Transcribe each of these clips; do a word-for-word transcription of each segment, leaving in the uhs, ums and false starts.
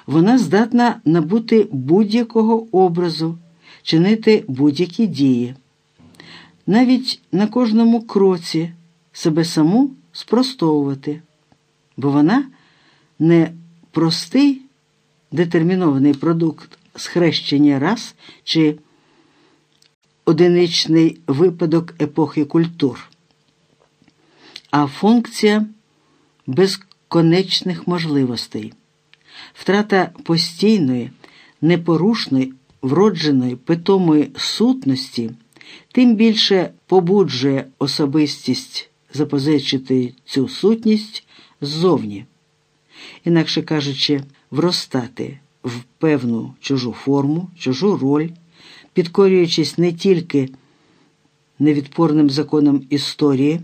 Вона здатна набути будь-якого образу, чинити будь-які дії. Навіть на кожному кроці себе саму спростовувати, бо вона не простий детермінований продукт схрещення рас чи одиничний випадок епохи культур, а функція безконечних можливостей. Втрата постійної, непорушної, вродженої, питомої сутності тим більше побуджує особистість запозичити цю сутність ззовні, інакше кажучи, вростати в певну чужу форму, чужу роль, підкорюючись не тільки невідпорним законам історії,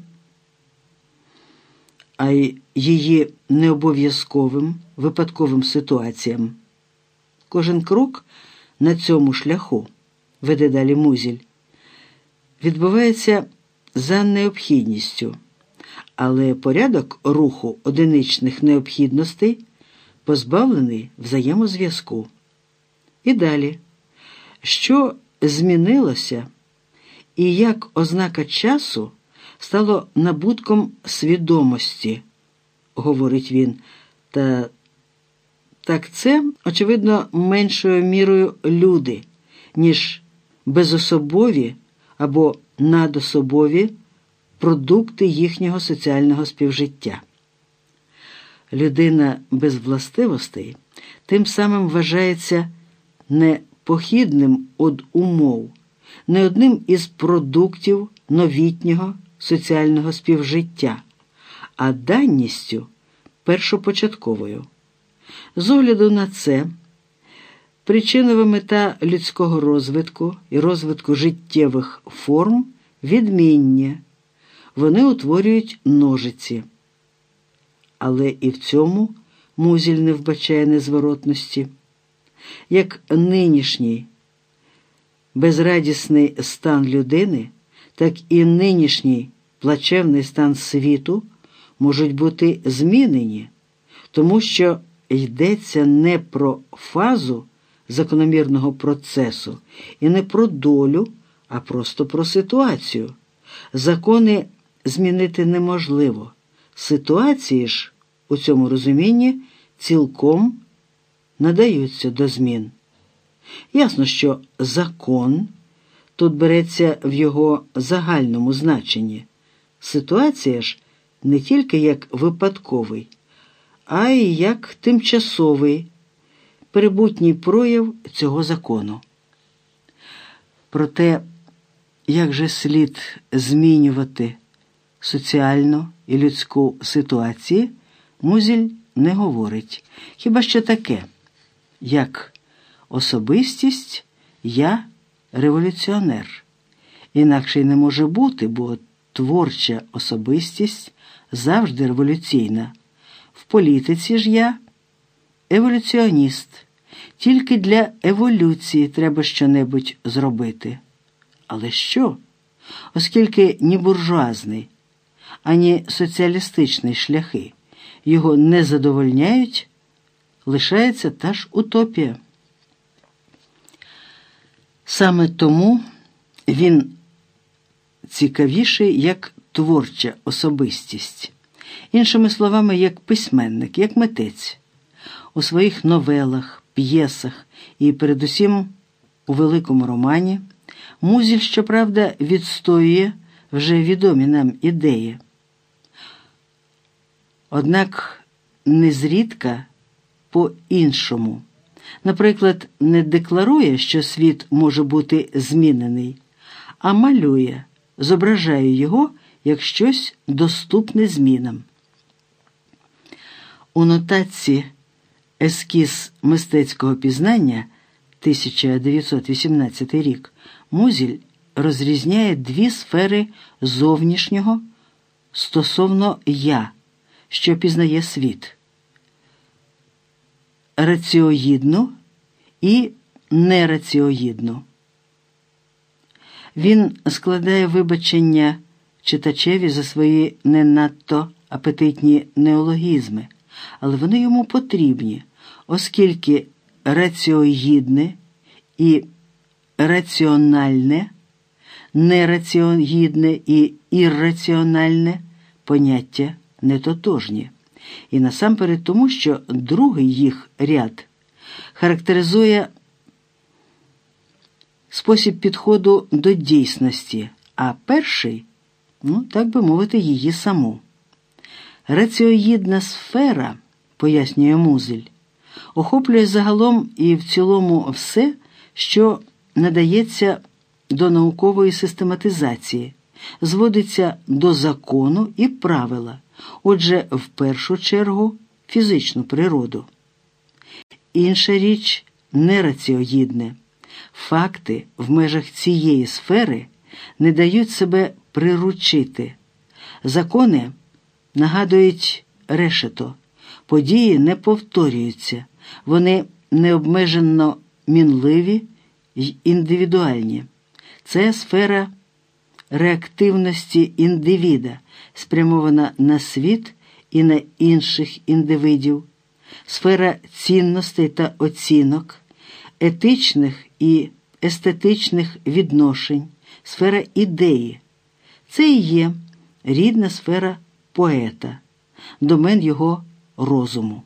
а й її необов'язковим, випадковим ситуаціям. Кожен крок на цьому шляху, веде далі Музіль, відбувається за необхідністю, але порядок руху одиничних необхідностей позбавлений взаємозв'язку. І далі, що змінилося і як ознака часу стало набутком свідомості, говорить він, та так це, очевидно, меншою мірою люди, ніж безособові або надособові продукти їхнього соціального співжиття. Людина без властивостей тим самим вважається не похідним від умов, не одним із продуктів новітнього соціального співжиття, а данністю першопочатковою. З огляду на це, причинова мета людського розвитку і розвитку життєвих форм відмінні, вони утворюють ножиці. Але і в цьому Музіль не вбачає незворотності. Як нинішній безрадісний стан людини, так і нинішній плачевний стан світу можуть бути змінені, тому що йдеться не про фазу закономірного процесу і не про долю, а просто про ситуацію. Закони змінити неможливо. Ситуації ж у цьому розумінні цілком надаються до змін. Ясно, що закон тут береться в його загальному значенні. Ситуація ж не тільки як випадковий, а й як тимчасовий, перебутній прояв цього закону. Проте, як же слід змінювати соціальну і людську ситуації, Музіль не говорить. Хіба що таке, як особистість я революціонер. Інакше й не може бути, бо творча особистість завжди революційна. В політиці ж я еволюціоніст. Тільки для еволюції треба щонебудь зробити. Але що? Оскільки ні буржуазний, ані соціалістичний шляхи його не задовольняють, лишається та ж утопія. Саме тому він цікавіший як творча особистість. Іншими словами, як письменник, як митець. У своїх новелах, п'єсах і, передусім, у великому романі Музіль, щоправда, відстоює вже відомі нам ідеї. Однак незрідка по-іншому. Наприклад, не декларує, що світ може бути змінений, а малює, зображає його як щось доступне змінам. У нотації «Ескіз мистецького пізнання» тисяча дев'ятсот вісімнадцятий рік Музіль розрізняє дві сфери зовнішнього стосовно «я», що пізнає світ – раціоїдну і нераціоїдну. Він складає вибачення читачеві за свої не надто апетитні неологізми, але вони йому потрібні, оскільки раціоїдне і раціональне, нераціоїдне і ірраціональне поняття не тотожні. І насамперед тому, що другий їх ряд характеризує спосіб підходу до дійсності, а перший, ну, так би мовити, її саму. Раціоїдна сфера, пояснює Музель, охоплює загалом і в цілому все, що надається до наукової систематизації, зводиться до закону і правила, отже, в першу чергу, фізичну природу. Інша річ – нераціоїдне. Факти в межах цієї сфери не дають себе приручити. Закони нагадують решето. Події не повторюються. Вони необмежено мінливі й індивідуальні. Це сфера реактивності індивіда, спрямована на світ і на інших індивидів, сфера цінностей та оцінок, етичних і естетичних відношень, сфера ідеї. Це і є рідна сфера поета, домен його розуму.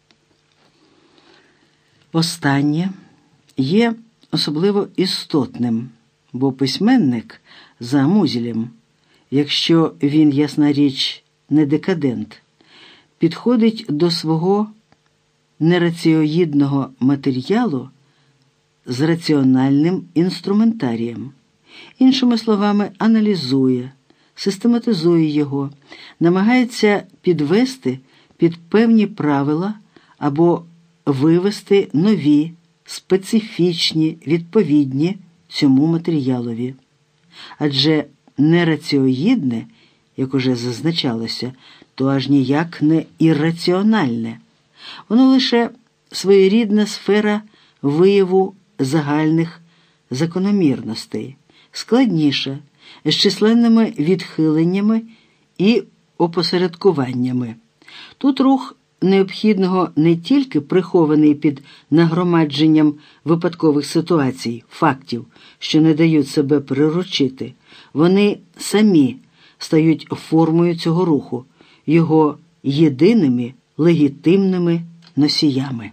Останнє є особливо істотним, бо письменник за Музелем, якщо він, ясна річ, не декадент, підходить до свого нераціоїдного матеріалу з раціональним інструментарієм. Іншими словами, аналізує, систематизує його, намагається підвести під певні правила або вивести нові, специфічні, відповідні цьому матеріалові. Адже нераціоїдне, як уже зазначалося, то аж ніяк не ірраціональне. Воно лише своєрідна сфера вияву загальних закономірностей, складніша, з численними відхиленнями і опосередкуваннями. Тут рух необхідного не тільки прихований під нагромадженням випадкових ситуацій, фактів, що не дають себе приручити. Вони самі стають формою цього руху, його єдиними легітимними носіями.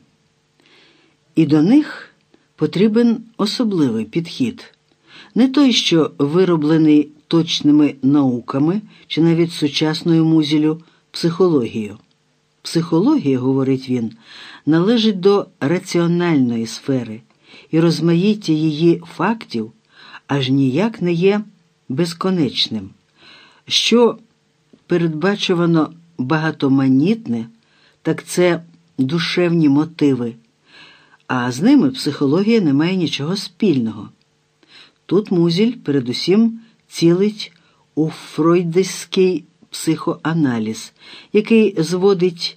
І до них потрібен особливий підхід. Не той, що вироблений точними науками чи навіть сучасною Музелю психологією. Психологія, говорить він, належить до раціональної сфери, і розмаїття її фактів аж ніяк не є безконечним. Що передбачувано багатоманітне, так це душевні мотиви, а з ними психологія не має нічого спільного. Тут Музель передусім цілить у фройдистський психоаналіз, який зводить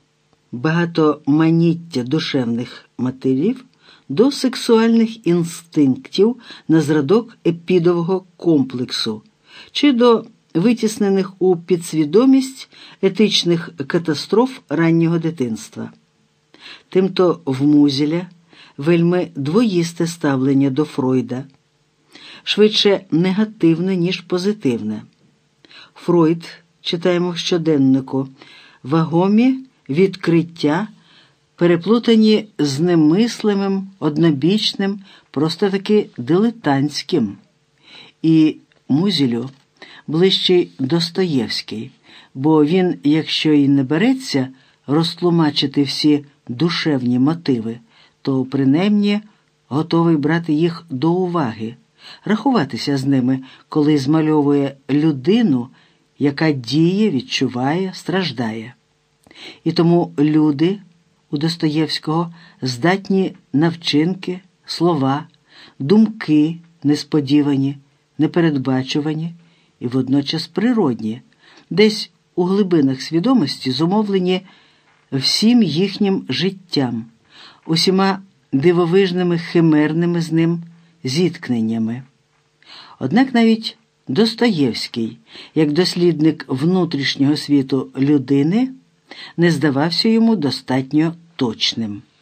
багатоманіття душевних мотивів до сексуальних інстинктів на зразок епідового комплексу чи до витіснених у підсвідомість етичних катастроф раннього дитинства. Тимто в Музеля вельми двоїсте ставлення до Фройда, швидше негативне, ніж позитивне. Фройд, читаємо в щоденнику, вагомі відкриття, переплутані з немислимим, однобічним, просто таки дилетантським. І Музелю ближчий Достоєвський, бо він, якщо і не береться розтлумачити всі душевні мотиви, то принаймні готовий брати їх до уваги, рахуватися з ними, коли змальовує людину, яка діє, відчуває, страждає. І тому люди у Достоєвського здатні на вчинки, слова, думки несподівані, непередбачувані і водночас природні, десь у глибинах свідомості зумовлені всім їхнім життям, усіма дивовижними химерними з ним зіткненнями. Однак навіть Достоєвський, як дослідник внутрішнього світу людини, не здавався йому достатньо точним.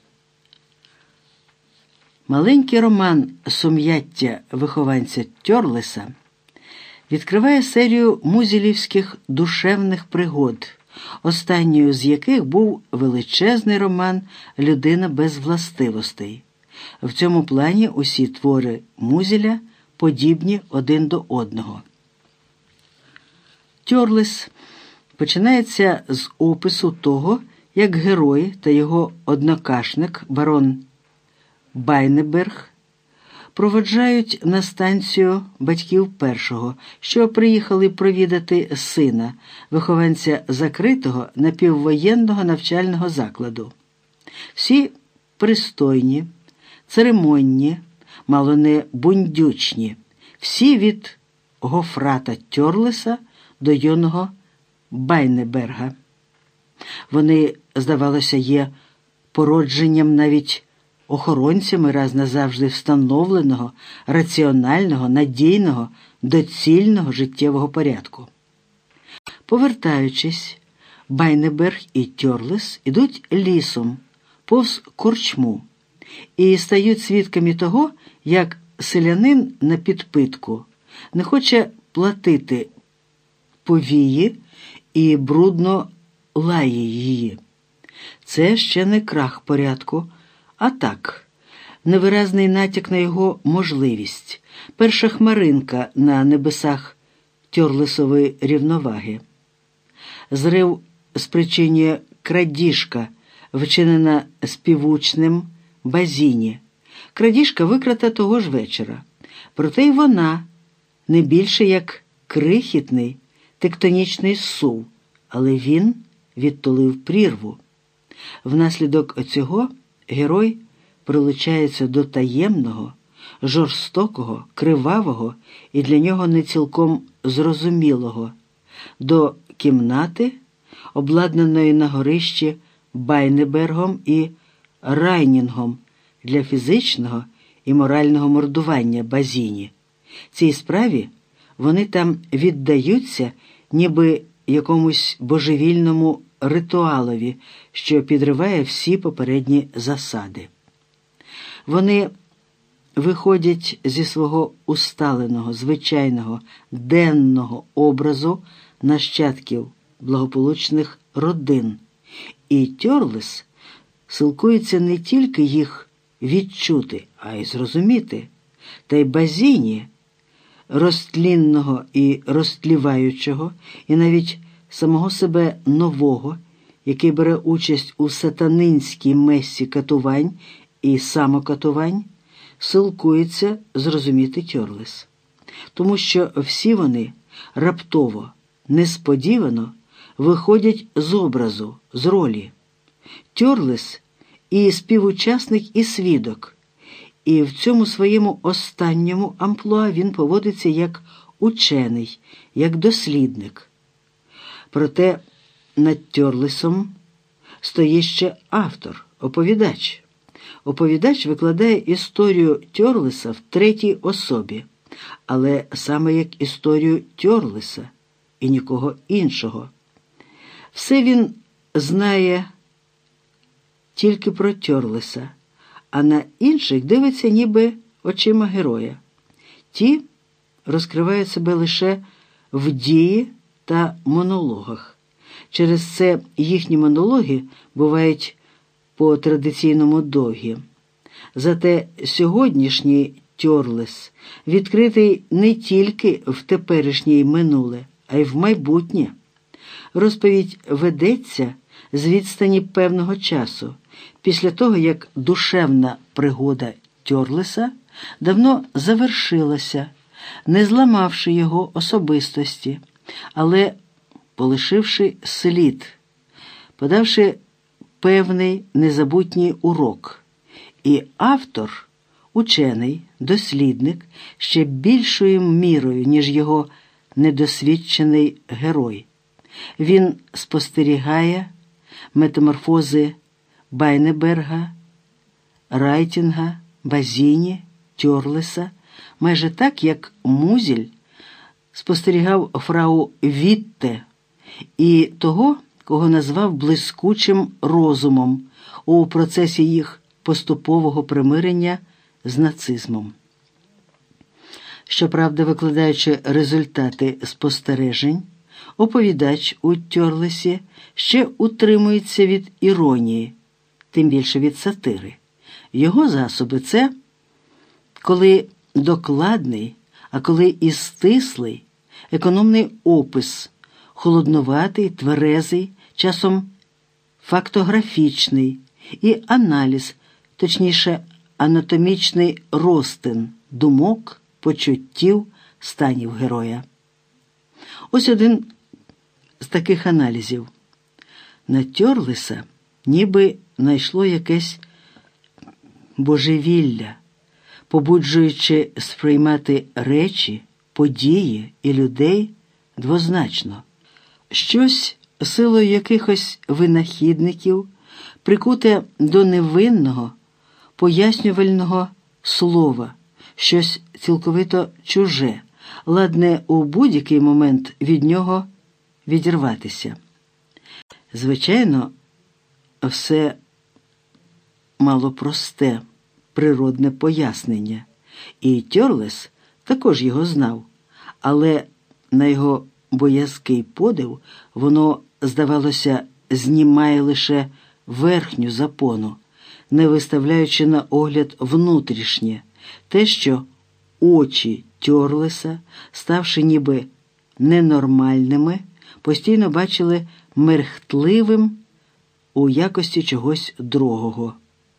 Маленький роман «Сум'яття вихованця Тьорлеса» відкриває серію музілівських душевних пригод, останньою з яких був величезний роман «Людина без властивостей». В цьому плані усі твори Музіля подібні один до одного. Тьорлес починається з опису того, як герой та його однокашник, барон Байнеберг, проводжають на станцію батьків першого, що приїхали провідати сина, вихованця закритого напіввоєнного навчального закладу. Всі пристойні, церемонні, мало не бундючні, всі від гофрата Тьорлеса до юного Байнеберга. Вони, здавалося, є породженням навіть охоронцями раз назавжди встановленого, раціонального, надійного, доцільного життєвого порядку. Повертаючись, Байнеберг і Тьорлес ідуть лісом, повз корчму, і стають свідками того, як селянин на підпитку не хоче платити повії і брудно лає її. Це ще не крах порядку, а так, невиразний натяк на його можливість, перша хмаринка на небесах Тьорлесової рівноваги. Зрив спричинює крадіжка, вчинена співучним Базіні. Крадіжка викрата того ж вечора. Проте й вона не більше як крихітний тектонічний зсув, але він відтулив прірву. Внаслідок цього герой прилучається до таємного, жорстокого, кривавого і для нього не цілком зрозумілого, до кімнати, обладнаної на горищі Байнебергом і Райнінгом для фізичного і морального мордування Базіні. Цій справі вони там віддаються ніби якомусь божевільному ритуалові, що підриває всі попередні засади. Вони виходять зі свого усталеного, звичайного, денного образу нащадків благополучних родин, і Тьорлес силкується не тільки їх відчути, а й зрозуміти, та й Базіні, розтлінного і розтліваючого, і навіть самого себе нового, який бере участь у сатанинській мессі катувань і самокатувань, силкується зрозуміти Тьорлес. Тому що всі вони раптово, несподівано виходять з образу, з ролі. Тьорлес і співучасник, і свідок, і в цьому своєму останньому амплуа він поводиться як учений, як дослідник. Проте над Тьорлесом стоїть ще автор, оповідач. Оповідач викладає історію Тьорлеса в третій особі, але саме як історію Тьорлеса і нікого іншого. Все він знає тільки про Тьорлеса, а на інших дивиться ніби очима героя. Ті розкривають себе лише в дії та монологах. Через це їхні монологи бувають по-традиційному довгі. Зате сьогоднішній Тьорлес відкритий не тільки в теперішнє й минуле, а й в майбутнє. Розповідь ведеться з відстані певного часу, після того, як душевна пригода Тьорлеса давно завершилася, не зламавши його особистості, але полишивши слід, подавши певний незабутній урок. І автор, учений, дослідник, ще більшою мірою, ніж його недосвідчений герой. Він спостерігає метаморфози Байнеберга, Райтінга, Базіні, Тьорлеса, майже так, як Музіль спостерігав фрау Вітте і того, кого назвав блискучим розумом у процесі їх поступового примирення з нацизмом. Щоправда, викладаючи результати спостережень, оповідач у Тьорлесі ще утримується від іронії, тим більше від сатири. Його засоби – це коли докладний, а коли і стислий, економний опис, холодноватий, тверезий, часом фактографічний, і аналіз, точніше, анатомічний розтин думок, почуттів, станів героя. Ось один з таких аналізів. На Тьорлеса ніби найшло якесь божевілля, побуджуючи сприймати речі, події і людей двозначно. Щось силою якихось винахідників прикуте до невинного, пояснювального слова, щось цілковито чуже, ладне у будь-який момент від нього відірватися. Звичайно, все мало просте, природне пояснення, і Тьорлес також його знав, але на його боязкий подив воно, здавалося, знімає лише верхню запону, не виставляючи на огляд внутрішнє, те, що очі Тьорлеса, ставши ніби ненормальними, постійно бачили мерехтливим у якості чогось другого.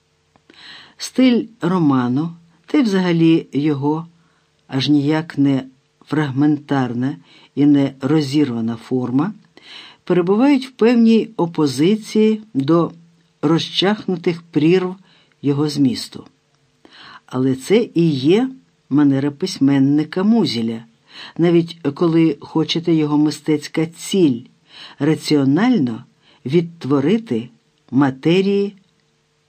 Стиль роману, та й взагалі його, аж ніяк не фрагментарна і не розірвана форма, перебувають в певній опозиції до розчахнутих прірв його змісту. Але це і є манера письменника Музеля, навіть коли хочете його мистецька ціль – раціонально відтворити матерії